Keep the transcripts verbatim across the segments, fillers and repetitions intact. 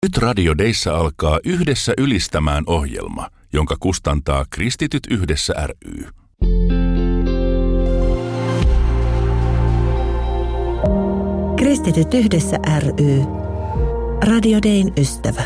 Nyt Radio Dayssä alkaa Yhdessä ylistämään ohjelma, jonka kustantaa Kristityt Yhdessä ry. Kristityt Yhdessä ry. Radio Dayn ystävä.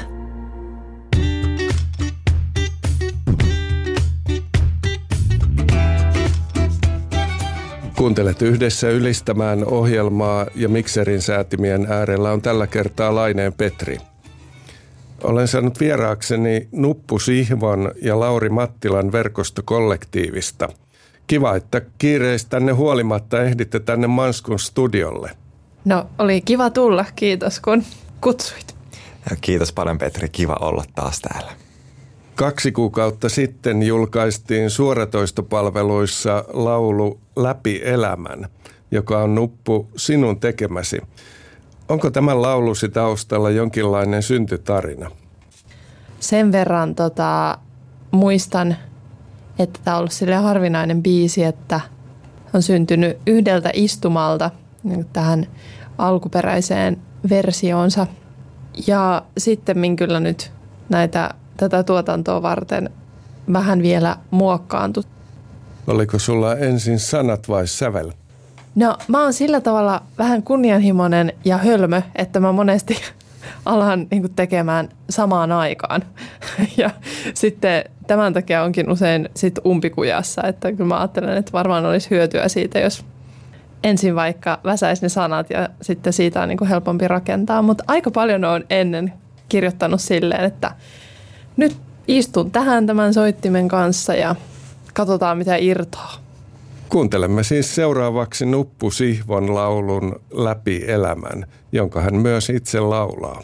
Kuuntelet Yhdessä ylistämään ohjelmaa ja mikserin säätimien äärellä on tällä kertaa Laineen Petri. Olen saanut vieraakseni Nuppu Sihvon ja Lauri Mattilan verkostokollektiivista. Kiva, että kiireistänne huolimatta ehditte tänne Manskun studiolle. No, oli kiva tulla. Kiitos, kun kutsuit. Ja kiitos paljon, Petri. Kiva olla taas täällä. Kaksi kuukautta sitten julkaistiin suoratoistopalveluissa laulu Läpi elämän, joka on Nuppu sinun tekemäsi. Onko tämän laulusi taustalla jonkinlainen syntytarina? Sen verran tota, muistan, että tämä on ollut silleen harvinainen biisi, että on syntynyt yhdeltä istumalta tähän alkuperäiseen versioonsa. Ja sitten kyllä nyt näitä, tätä tuotantoa varten vähän vielä muokkaantu. Oliko sulla ensin sanat vai sävel? No, mä oon sillä tavalla vähän kunnianhimoinen ja hölmö, että mä monesti alan niin kuin tekemään samaan aikaan. Ja sitten tämän takia onkin usein sit umpikujassa, että kyllä mä ajattelen, että varmaan olisi hyötyä siitä, jos ensin vaikka väsäisi ne sanat ja sitten siitä on niin kuin helpompi rakentaa. Mutta aika paljon on ennen kirjoittanut silleen, että nyt istun tähän tämän soittimen kanssa ja katsotaan mitä irtoaa. Kuuntelemme siis seuraavaksi Nuppu Sihvon laulun Läpi elämän, jonka hän myös itse laulaa.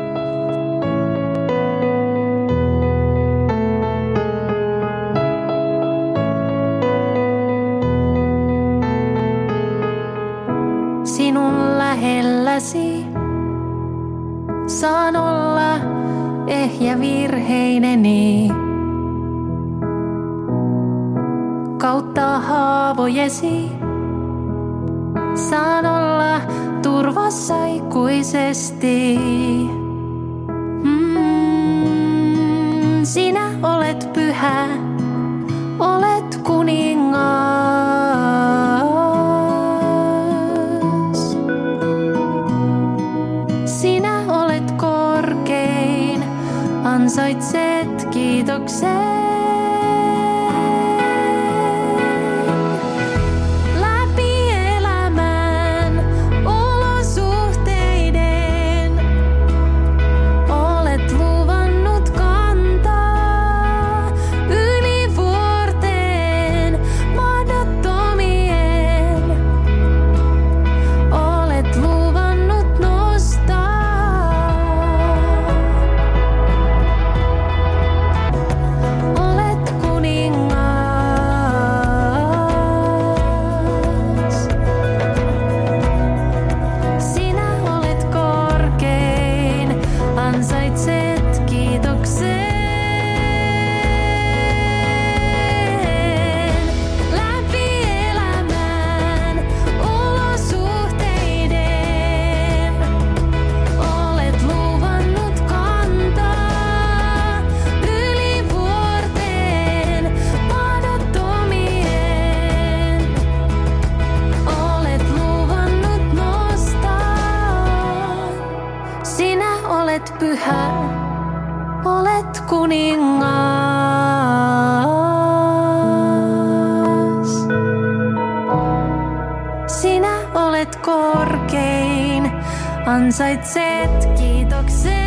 Sinun lähelläsi saan olla ehjä virheineni. Kautta haavojesi saan olla turvassa ikuisesti. Mm, sinä olet pyhä, olet kuningas. Sinä olet korkein, ansaitset kiitoksen. Ansaitset kiitoksen.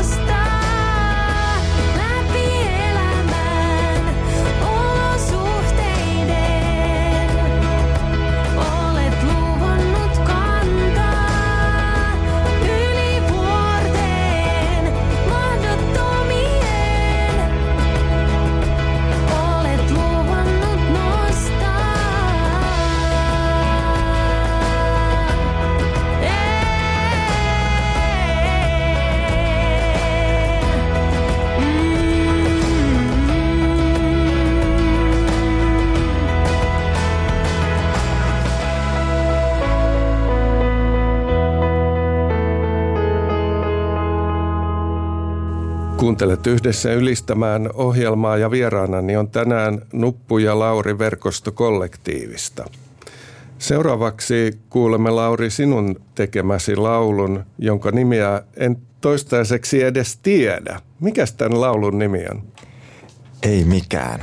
Suhteiden Kuuntelet Yhdessä ylistämään ohjelmaa ja vieraanani on tänään Nuppu ja Lauri verkostokollektiivista. Seuraavaksi kuulemme, Lauri, sinun tekemäsi laulun, jonka nimiä en toistaiseksi edes tiedä. Mikäs tämän laulun nimi on? Ei mikään.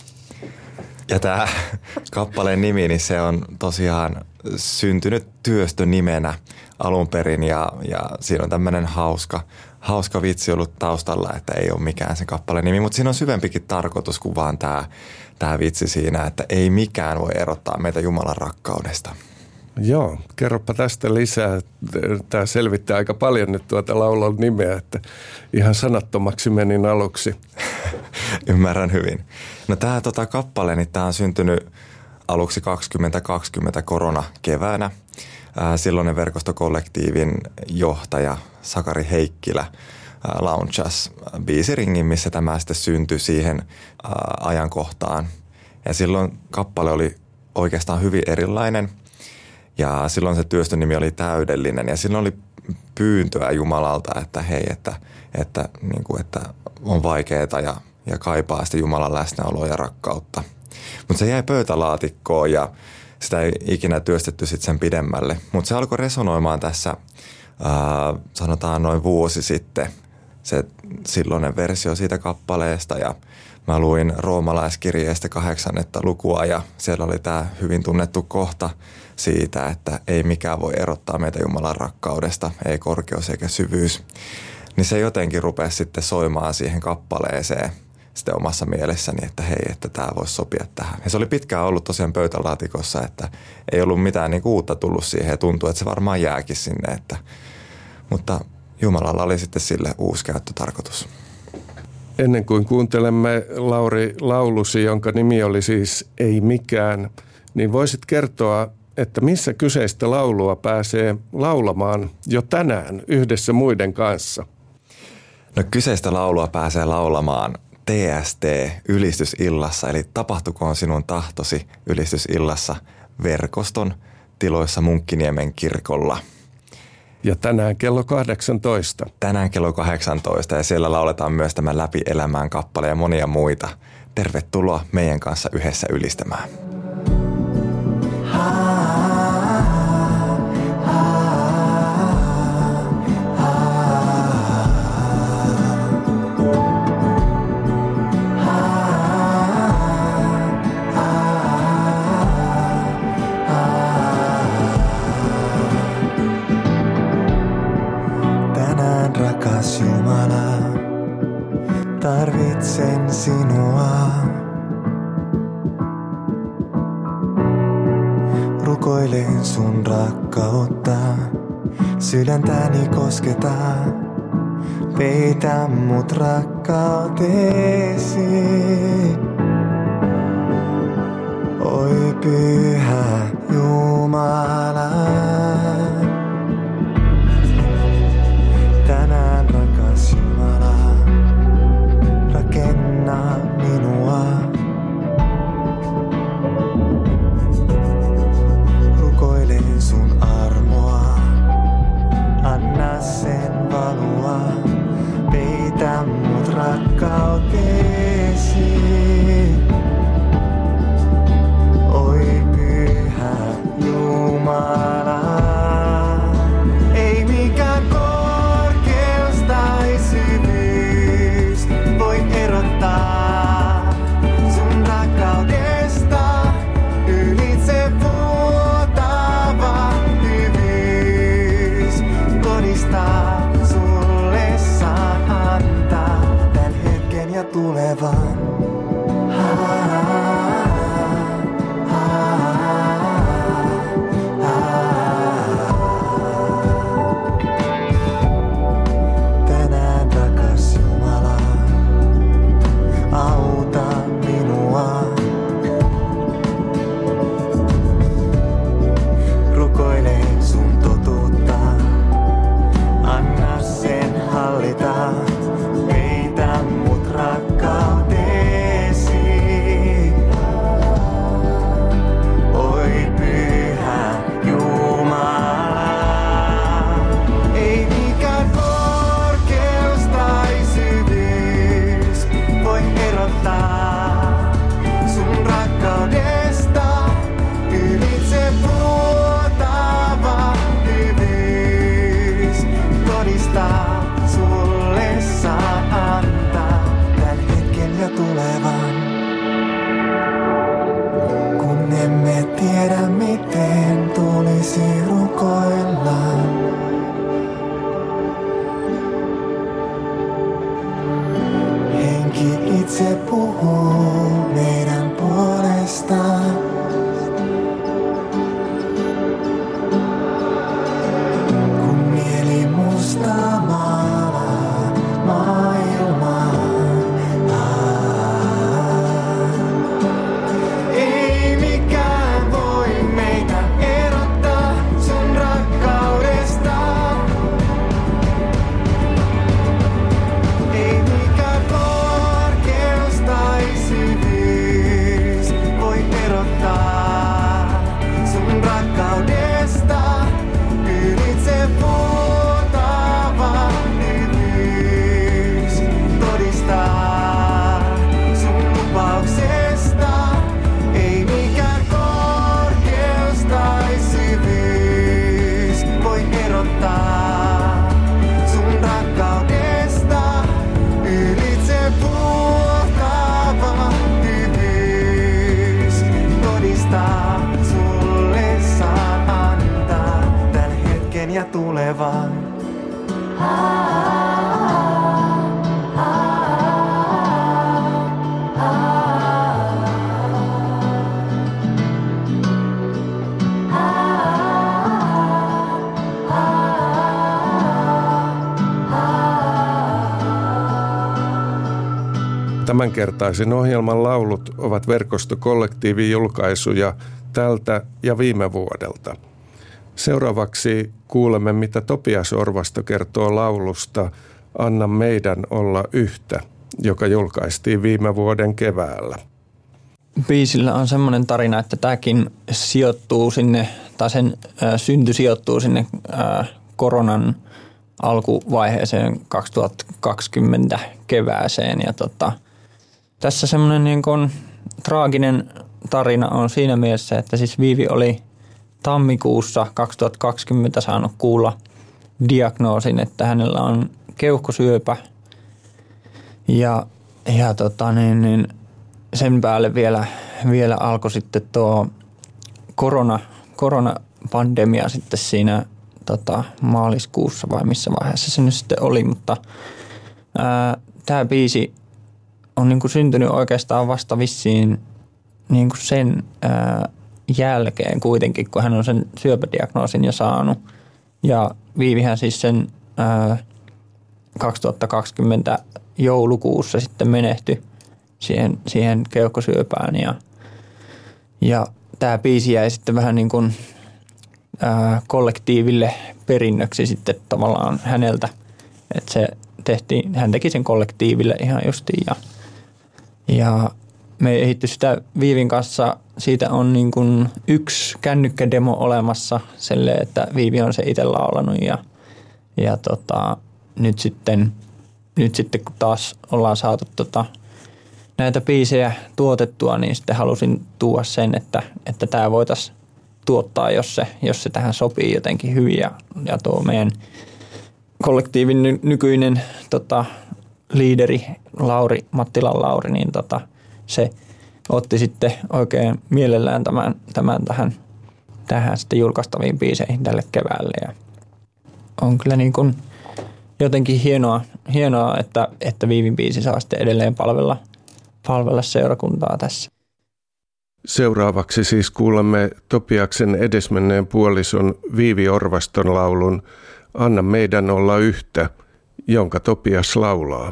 Ja tämä kappaleen nimi, niin se on tosiaan syntynyt työstönimenä alun perin ja, ja siinä on tämmöinen hauska, hauska vitsi ollut taustalla, että ei ole mikään se kappaleen nimi, mutta siinä on syvempikin tarkoitus kuin vaan tämä, tämä vitsi siinä, että ei mikään voi erottaa meitä Jumalan rakkaudesta. Joo, kerropa tästä lisää. Tämä selvittää aika paljon nyt tuota laulun nimeä, että ihan sanattomaksi menin aluksi. Ymmärrän hyvin. No tämä tota, kappale, niin tämä on syntynyt aluksi kaksituhattakaksikymmentä koronakeväänä. Ää, silloinen verkostokollektiivin johtaja Sakari Heikkilä ää, launchasi biisiringin, missä tämä sitten syntyi siihen ää, ajankohtaan. Ja silloin kappale oli oikeastaan hyvin erilainen. Ja silloin se työstön nimi oli täydellinen ja silloin oli pyyntöä Jumalalta, että hei, että, että, niin kuin, että on vaikeaa ja, ja kaipaa sitä Jumalan läsnäoloa ja rakkautta. Mutta se jäi pöytälaatikkoon ja sitä ei ikinä työstetty sitten sen pidemmälle. Mutta se alkoi resonoimaan tässä, ää, sanotaan noin vuosi sitten, se silloinen versio siitä kappaleesta ja mä luin roomalaiskirjeestä kahdeksannetta lukua ja siellä oli tämä hyvin tunnettu kohta siitä, että ei mikään voi erottaa meitä Jumalan rakkaudesta, ei korkeus eikä syvyys. Niin se jotenkin rupesi sitten soimaan siihen kappaleeseen sitten omassa mielessäni, että hei, että tämä voisi sopia tähän. Ja se oli pitkään ollut tosiaan pöytälaatikossa, että ei ollut mitään niin uutta tullut siihen ja tuntui, että se varmaan jääkin sinne. Että, mutta Jumalalla oli sitten sille uusi käyttötarkoitus. Ennen kuin kuuntelemme, Lauri, laulusi, jonka nimi oli siis Ei mikään, niin voisit kertoa, että missä kyseistä laulua pääsee laulamaan jo tänään yhdessä muiden kanssa? No kyseistä laulua pääsee laulamaan T S T-ylistysillassa, eli Tapahtukoon sinun tahtosi -ylistysillassa verkoston tiloissa Munkkiniemen kirkolla. Ja tänään kello kahdeksantoista. Tänään kello kahdeksantoista ja siellä lauletaan myös tämä Läpi elämään kappale ja monia muita. Tervetuloa meidän kanssa yhdessä ylistämään. Rakas Jumala, tarvitsen sinua. Rukoilen sun rakkautta, sydäntäni kosketa. Peitä mut rakkauteesi. Oi pyhä Jumala. Tänään rakas Jumala, rakenna minua. Rukoilen sun armoa, anna sen valua. Peitä mut rakkauteesi. Oi pyhä antaa, sulle saan antaa tän hetken ja tulevan. Tämänkertaisen ohjelman laulut ovat verkostokollektiivin julkaisuja tältä ja viime vuodelta. Seuraavaksi kuulemme, mitä Topias Orvasto kertoo laulusta Anna meidän olla yhtä, joka julkaistiin viime vuoden keväällä. Biisillä on semmoinen tarina, että tämäkin sijoittuu sinne, tai sen äh, synty sijoittuu sinne äh, koronan alkuvaiheeseen kaksituhattakaksikymmentä kevääseen. Ja tota, tässä semmoinen niin kuin traaginen tarina on siinä mielessä, että siis Viivi oli tammikuussa kaksituhattakaksikymmentä saanut kuulla diagnoosin, että hänellä on keuhkosyöpä ja, ja tota niin, niin sen päälle vielä, vielä alkoi sitten tuo korona, koronapandemia sitten siinä tota, maaliskuussa vai missä vaiheessa se nyt sitten oli, mutta tämä biisi on niinku syntynyt oikeastaan vasta vissiin niinku sen ää, jälkeen kuitenkin, kun hän on sen syöpädiagnoosin jo saanut. Ja Viivihän siis sen ää, kaksituhattakaksikymmentä joulukuussa sitten menehtyi siihen, siihen keuhkosyöpään. Ja, ja tämä biisi jäi sitten vähän niin kuin ää, kollektiiville perinnöksi sitten tavallaan häneltä. Että se tehtiin, hän teki sen kollektiiville ihan justiin ja Ja me ei ehditty sitä Viivin kanssa, siitä on niin kuin yksi kännykkädemo olemassa silleen, että Viivi on se itse laulanut ja, ja tota, nyt, sitten, nyt sitten kun taas ollaan saatu tota, näitä biisejä tuotettua, niin sitten halusin tuoda sen, että, että tämä voitaisiin tuottaa, jos se, jos se tähän sopii jotenkin hyvin ja, ja tuo meidän kollektiivin ny, nykyinen tota, liideri Lauri, Mattilan Lauri, niin tota, se otti sitten oikein mielellään tämän, tämän tähän, tähän sitten julkaistaviin biiseihin tälle keväälle. Ja on kyllä niin kuin jotenkin hienoa, hienoa että, että Viivin biisi saa sitten edelleen palvella, palvella seurakuntaa tässä. Seuraavaksi siis kuulemme Topiaksen edesmenneen puolison Viivi Orvaston laulun Anna meidän olla yhtä, jonka Topias laulaa.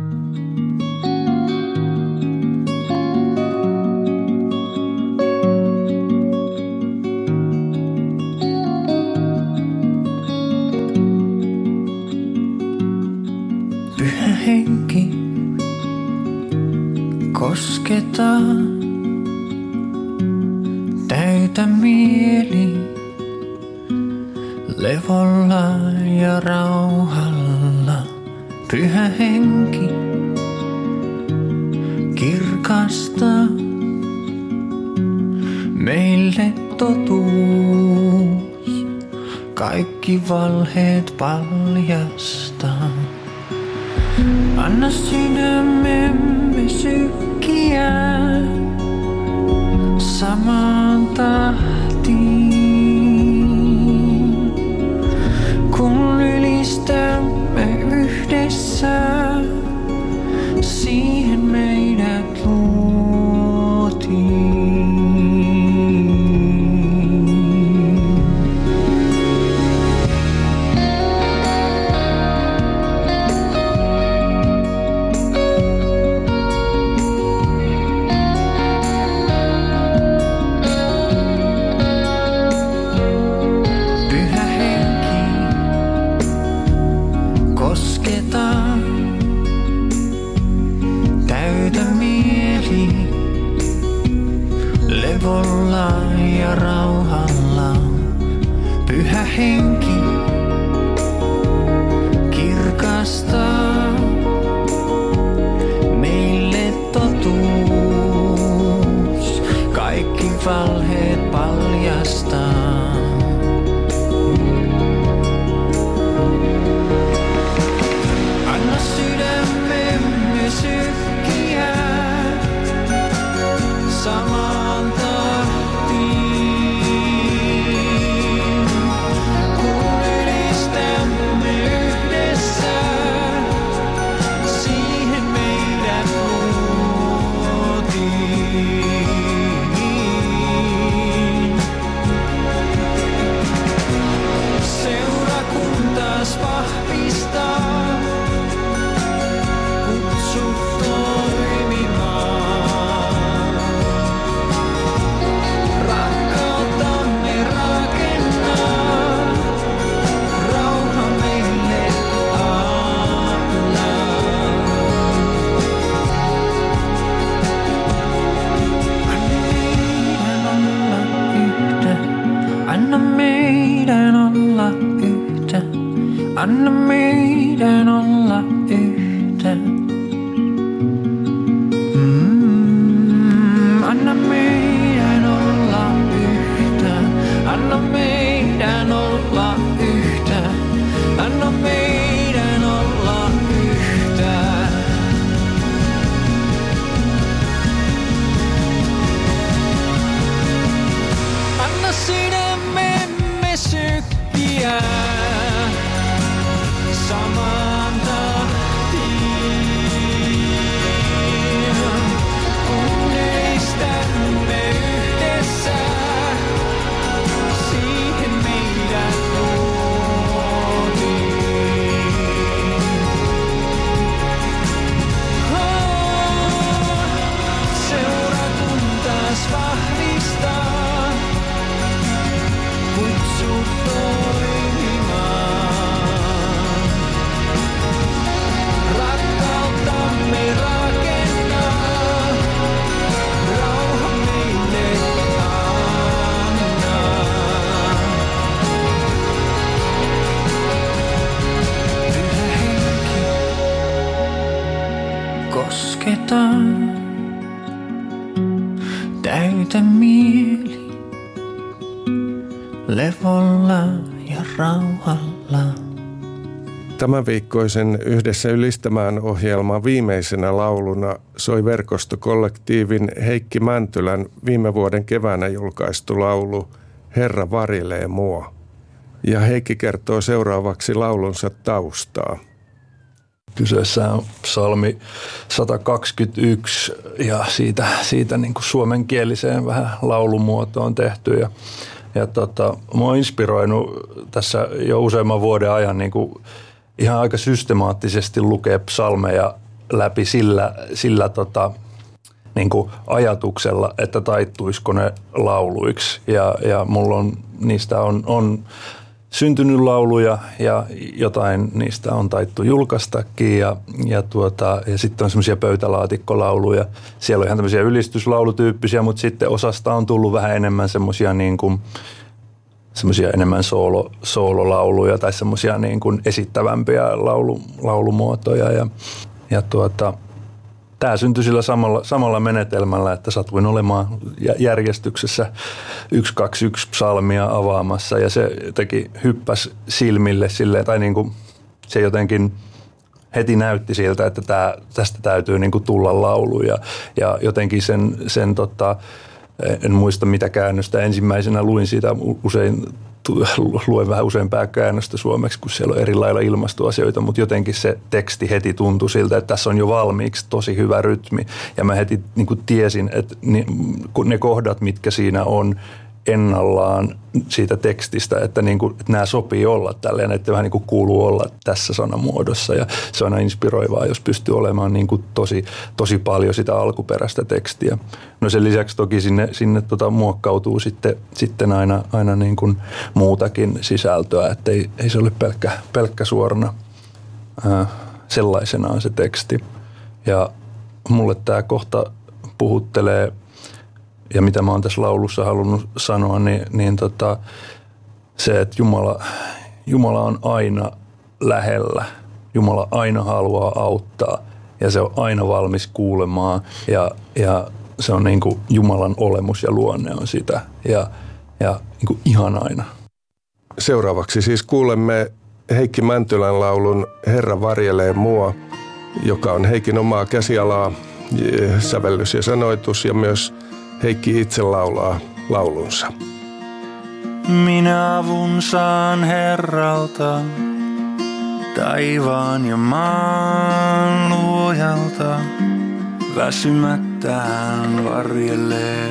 Pyhä henki, kosketa, täytä mieli, levolla ja rauhalla. Pyhä henki, kirkasta meille totuus, kaikki valheet paljastaa. Anna sydämemme sykkiä samaan tahtiin, kun ylistämme yhdessä, siihen meidät luotiin. Ja rauhalla, pyhä henki, kirkastaa meille totuus, kaikki valheet paljastaa. Anna sydämemme sykkiä samaan tahtiin. olla yhtä. Anna meidän olla yhtä. Mm, anna meidän olla yhtä. Anna meidän olla yhtä. Anna meidän olla yhtä. Anna sydämemme sykkiä samaan tahtiin. Onneistamme yhdessä, siihen meidät luotiin. Seuratun taas vahvistaa, kutsu toimimaan. Rakkauttamme rakennaa, rauha meille anna. Pyhä henki, kosketa, täytä mieli levolla ja rauhalla. Tämän viikkoisen Yhdessä ylistämään -ohjelman viimeisenä lauluna soi verkostokollektiivin Heikki Mäntylän viime vuoden keväänä julkaistu laulu Herra varjelee mua. Ja Heikki kertoo seuraavaksi laulunsa taustaa. Kyseessä on psalmi sata kaksikymmentäyksi ja siitä, siitä niin kuin suomenkieliseen vähän laulumuotoon tehty. Ja, ja tota, mua on inspiroinut tässä jo useamman vuoden ajan niin kuin ihan aika systemaattisesti lukea psalmeja läpi sillä, sillä tota, niin kuin ajatuksella, että taittuisiko ne lauluiksi. Ja, ja mulla on, niistä on, on syntynyt lauluja ja jotain niistä on taittu julkaistakin ja, ja, tuota, ja sitten on semmoisia pöytälaatikkolauluja. Siellä on ihan tämmöisiä ylistyslaulutyyppisiä, mutta sitten osasta on tullut vähän enemmän semmoisia niin kuin semmoisia enemmän soolo, soololauluja tai semmoisia niin kuin esittävämpiä laulu, laulumuotoja ja, ja tuota, tämä syntyi sillä samalla, samalla menetelmällä, että satuin olemaan järjestyksessä yksi kaksi yksi psalmia avaamassa ja se jotenkin hyppäsi silmille silleen, tai niin kuin se jotenkin heti näytti siltä, että tämä, tästä täytyy niin kuin tulla laulu ja, ja jotenkin sen, sen tota, en muista mitä käännöstä ensimmäisenä luin siitä, usein luen vähän useampää käännöstä suomeksi, kun siellä on eri lailla ilmastoasioita, mutta jotenkin se teksti heti tuntui siltä, että tässä on jo valmiiksi tosi hyvä rytmi. Ja mä heti niin kuin tiesin, että ne kohdat, mitkä siinä on ennallaan siitä tekstistä, että, niin kuin, että nämä sopii olla tälleen, että vähän niin kuin kuuluu olla tässä sanamuodossa. Ja se on aina inspiroivaa, jos pystyy olemaan niin kuin tosi, tosi paljon sitä alkuperäistä tekstiä. No sen lisäksi toki sinne, sinne tota muokkautuu sitten, sitten aina, aina niin kuin muutakin sisältöä, että ei, ei se ole pelkkä, pelkkä suorana ää, sellaisenaan se teksti. Ja mulle tämä kohta puhuttelee, ja mitä mä oon tässä laulussa halunnut sanoa, niin, niin tota, se, että Jumala, Jumala on aina lähellä. Jumala aina haluaa auttaa ja se on aina valmis kuulemaan ja, ja se on niin kuin Jumalan olemus ja luonne on sitä ja, ja niin kuin ihan aina. Seuraavaksi siis kuulemme Heikki Mäntylän laulun Herra varjelee mua, joka on Heikin omaa käsialaa, sävellys ja sanoitus ja myös Heikki itse laulaa laulunsa. Minä avun saan Herralta, taivaan ja maan luojalta, väsymättään varjelee,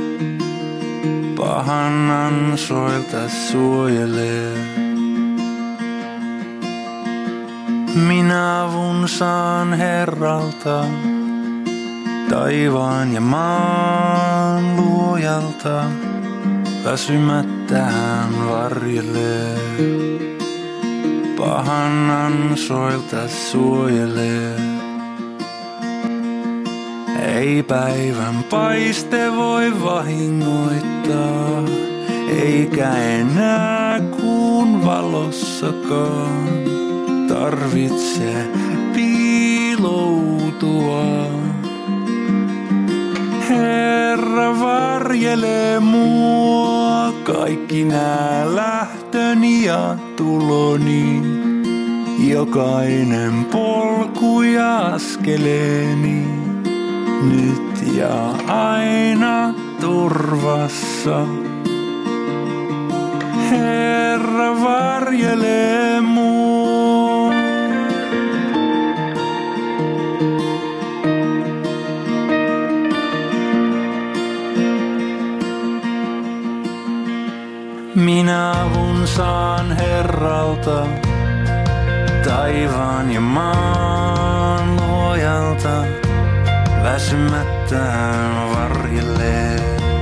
pahan ansoilta suojelee. Minä avun saan Herralta, taivaan ja maan luojalta, väsymättään varjelee, pahan ansoilta suojelee. Ei päivän paiste voi vahingoittaa, eikä enää kuun valossakaan tarvitse piiloutua. Herra varjelee mua kaikki nää lähtöni ja tuloni. Jokainen polku ja askeleeni nyt ja aina turvassa. Herra varjelee mua. Minä avun saan Herralta, taivaan ja maan luojalta, väsymättään varjelee.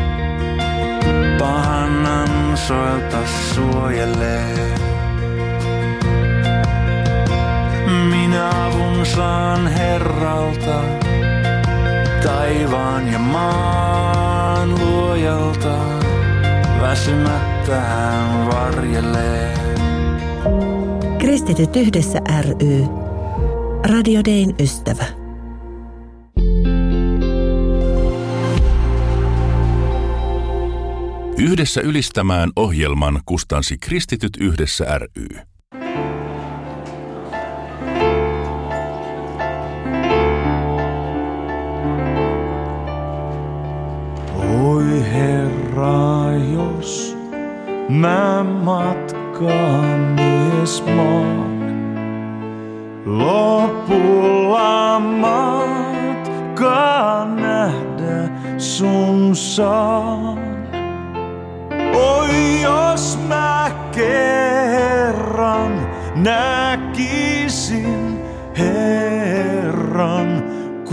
Pahan ansoilta suojelee. Minä avun saan Herralta, taivaan ja maan luojalta, väsymättään varjelee. Kristityt yhdessä ry. Radio Dayn ystävä. Yhdessä ylistämään ohjelman kustansi Kristityt yhdessä ry. Oi Herra, jos mä matkaan mies maan, lopulla matkaan nähdä sun saan. Oi jos mä kerran näkisin Herran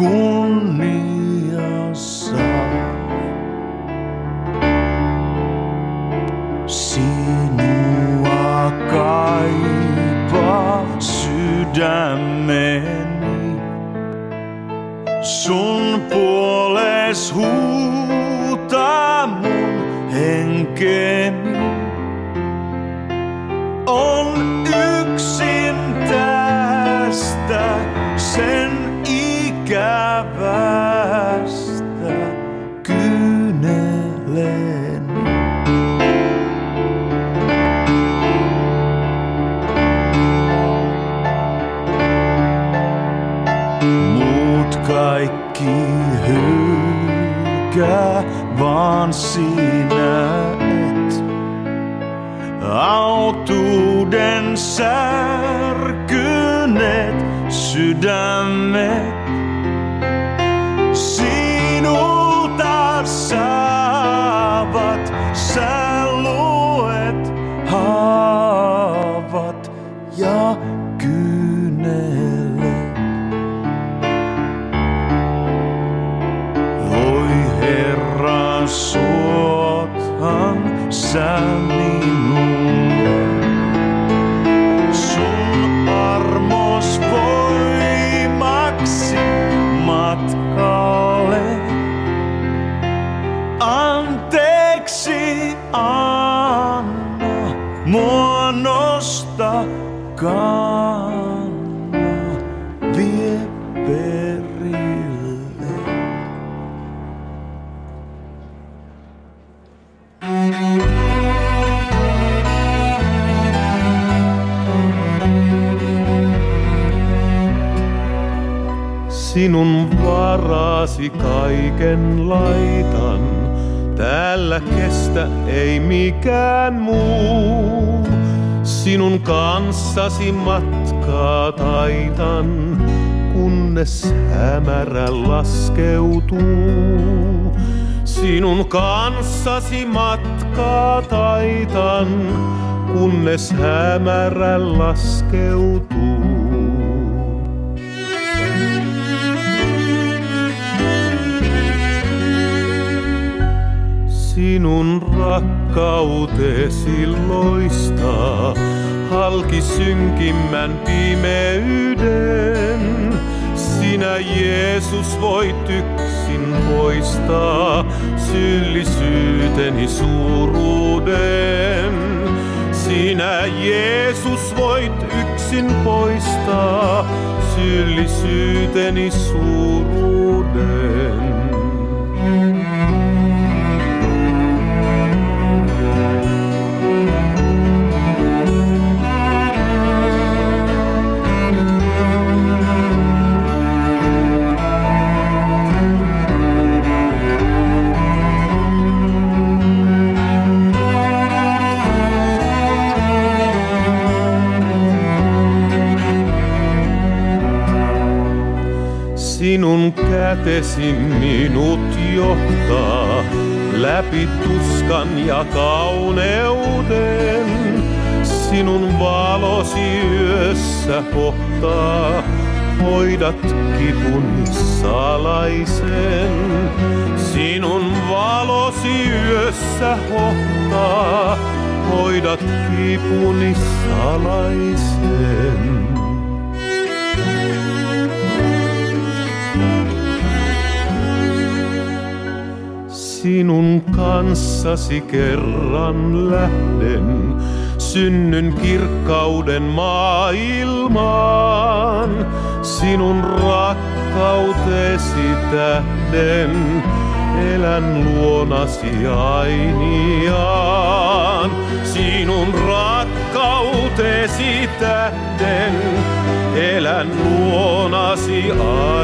kunniassa. Sinua kaipaa sydämeni, sun puoles huutaa mun henkeni. On yksin tästä sen ikävästä kyyneleni. Muut kaikki hylkää, vaan sinä et. Autuuden särkyneet sydämet sinulta saavat. Sä luet haavat ja kyynelet. Oi Herra, suothan sä minulle sun armos voimaksi matkalle. Anteeksi anna, mua nosta kanna, vie perille. Sinun varasi kaiken laitan, täällä kestä ei mikään muu. Sinun kanssasi matkaa taitan, kunnes hämärä laskeutuu. Sinun kanssasi matkaa taitan, kunnes hämärä laskeutuu. Sinun rakkautesi loistaa halki synkimmän pimeyden. Sinä Jeesus voit yksin poistaa syyllisyyteni suuruuden. Sinä Jeesus voit yksin poistaa syyllisyyteni suuruuden. Sinun kätesi minut johtaa läpi tuskan ja kauneuden. Sinun valosi yössä hohtaa, hoidat kipuni salaisen. Sinun valosi yössä hohtaa, hoidat kipuni salaisen. Sinun kanssasi kerran lähden, synnyn kirkkauden maailmaan. Sinun rakkautesi tähden, elän luonasi ainiaan. Sinun rakkautesi tähden, elän luonasi ainiaan.